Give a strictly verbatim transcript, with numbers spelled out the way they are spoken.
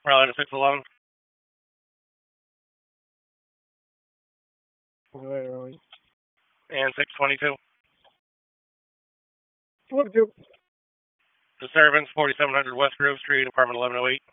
Probably six eleven. And six twenty-two. What do? Disturbance, forty-seven hundred West Grove Street, apartment eleven oh eight.